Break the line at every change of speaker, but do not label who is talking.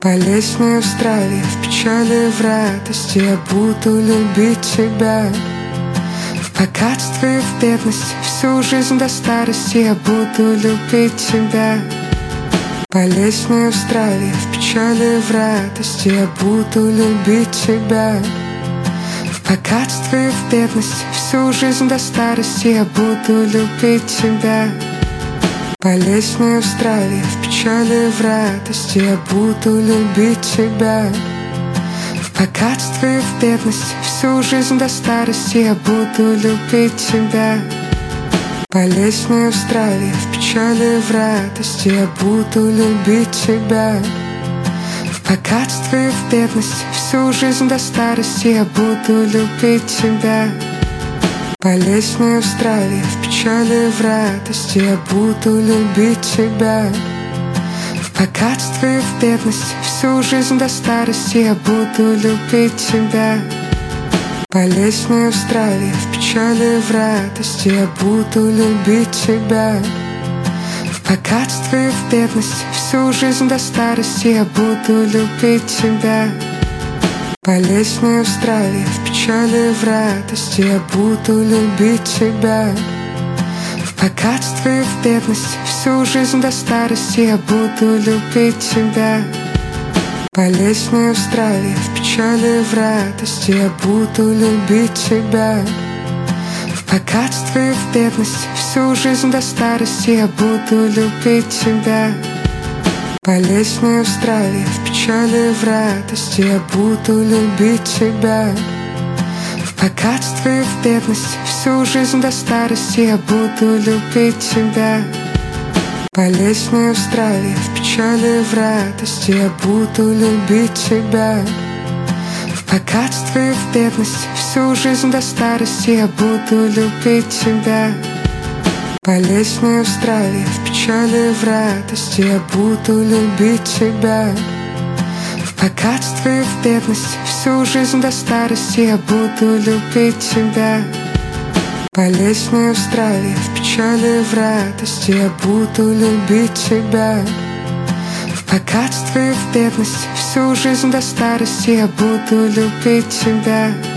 болезни в здравии, в печали, в радости я буду любить тебя. В богатстве и в бедности, всю жизнь до старости я буду любить тебя. Болезни в здравии, в печали, в радости я буду любить тебя. В богатстве и в бедности, всю жизнь до старости я буду любить тебя. Болезни в здравии, в печали, в радости я буду любить тебя. В богатстве и в бедности, всю жизнь до старости я буду любить тебя. Болезни в здравии, в печали, в радости я буду любить тебя. В богатстве и в бедности, всю жизнь до старости я буду любить тебя. Болезни в здравии, в печали, в радости я буду любить тебя. В богатстве и в бедности, всю жизнь до старости я буду любить тебя. Болезни в здравии, в печали, в радости я буду любить тебя. В богатстве и в бедности, всю жизнь до старости я буду любить тебя. Болезни в здравии, в печали, в радости я буду любить тебя. В богатстве и в бедности, всю жизнь до старости я буду любить тебя. Болезни в здравии, в печали, в радости я буду любить тебя. В богатстве и в бедности, всю жизнь до старости я буду любить тебя. Болезни в здравии, в печали, в радости я буду любить тебя. В богатстве и в бедности, всю жизнь до старости я буду любить тебя. Болезни в здравии, в печали, в радости я буду любить тебя. В богатстве и в бедности, всю жизнь до старости я буду любить тебя. Болезни в здравии, в печали, в радости я буду любить тебя. В богатстве и в бедности, всю жизнь до старости я буду любить тебя. Болезни в здравии, в печали, в радости я буду любить тебя. В богатстве и в бедности, всю жизнь до старости я буду любить тебя.